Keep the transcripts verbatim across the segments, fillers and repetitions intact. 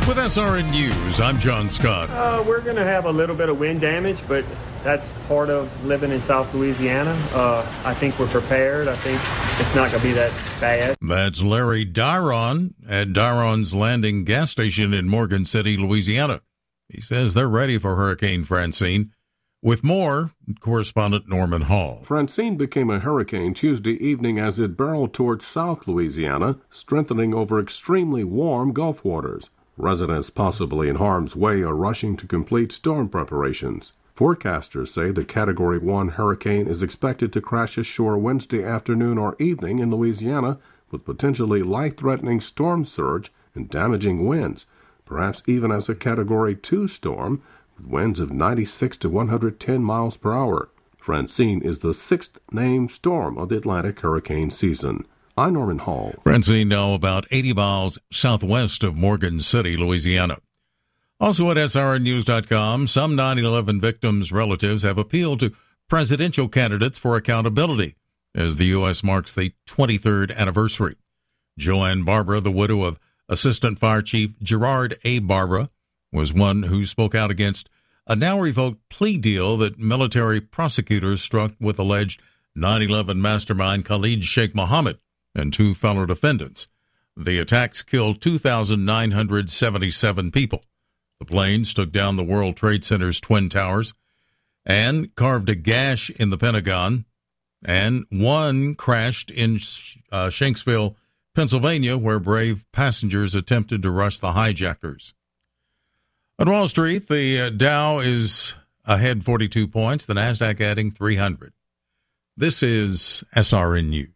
With S R N News, I'm John Scott. Uh, we're going to have a little bit of wind damage, but that's part of living in South Louisiana. Uh, I think we're prepared. I think it's not going to be that bad. That's Larry Dyron at Dyron's Landing gas station in Morgan City, Louisiana. He says they're ready for Hurricane Francine. With more, correspondent Norman Hall. Francine became a hurricane Tuesday evening as it barreled towards South Louisiana, strengthening over extremely warm Gulf waters. Residents possibly in harm's way are rushing to complete storm preparations. Forecasters say the Category one hurricane is expected to crash ashore Wednesday afternoon or evening in Louisiana with potentially life-threatening storm surge and damaging winds, perhaps even as a Category two storm, with winds of ninety-six to one hundred ten miles per hour. Francine is the sixth named storm of the Atlantic hurricane season. I'm Norman Hall. Francine now about eighty miles southwest of Morgan City, Louisiana. Also at S R N news dot com, some nine eleven victims' relatives have appealed to presidential candidates for accountability as the U S marks the twenty-third anniversary. Joanne Barbara, the widow of Assistant Fire Chief Gerard A. Barbara, was one who spoke out against a now-revoked plea deal that military prosecutors struck with alleged nine eleven mastermind Khalid Sheikh Mohammed and two fellow defendants. The attacks killed two thousand nine hundred seventy-seven people. The planes took down the World Trade Center's Twin Towers and carved a gash in the Pentagon, and one crashed in uh, Shanksville, Pennsylvania, where brave passengers attempted to rush the hijackers. On Wall Street, the uh, Dow is ahead forty-two points, the NASDAQ adding three hundred. This is S R N News.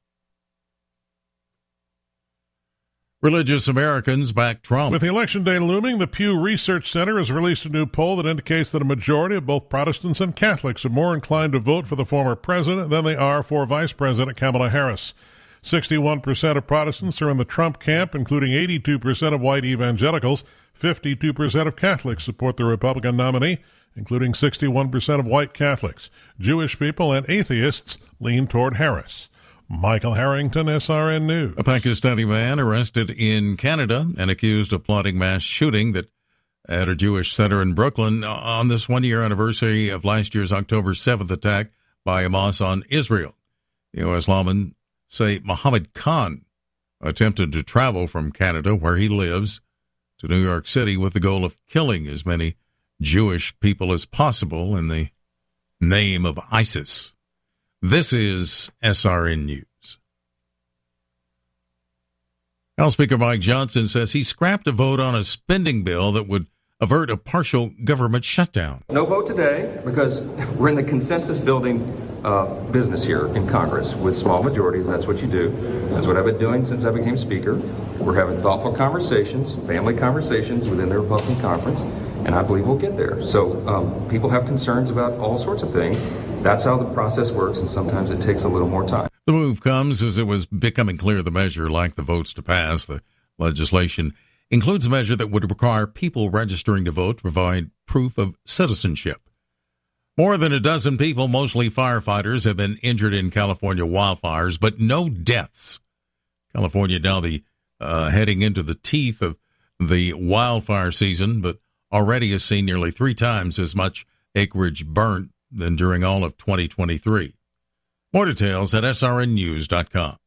Religious Americans back Trump. With the election day looming, the Pew Research Center has released a new poll that indicates that a majority of both Protestants and Catholics are more inclined to vote for the former president than they are for Vice President Kamala Harris. sixty-one percent of Protestants are in the Trump camp, including eighty-two percent of white evangelicals. fifty-two percent of Catholics support the Republican nominee, including sixty-one percent of white Catholics. Jewish people and atheists lean toward Harris. Michael Harrington, S R N News. A Pakistani man arrested in Canada and accused of plotting mass shooting that at a Jewish center in Brooklyn on this one-year anniversary of last year's October seventh attack by Hamas on Israel. The U S lawmen say Mohammed Khan attempted to travel from Canada, where he lives, to New York City with the goal of killing as many Jewish people as possible in the name of ISIS. This is S R N News. House Speaker Mike Johnson says he scrapped a vote on a spending bill that would avert a partial government shutdown. No vote today because we're in the consensus building uh, business here in Congress with small majorities. That's what you do. That's what I've been doing since I became Speaker. We're having thoughtful conversations, family conversations within the Republican conference, and I believe we'll get there. So um, people have concerns about all sorts of things. That's how the process works, and sometimes it takes a little more time. The move comes as it was becoming clear the measure lacked the votes to pass. The legislation includes a measure that would require people registering to vote to provide proof of citizenship. More than a dozen people, mostly firefighters, have been injured in California wildfires, but no deaths. California now the uh, heading into the teeth of the wildfire season, but already has seen nearly three times as much acreage burnt than during all of twenty twenty-three. More details at S R N news dot com.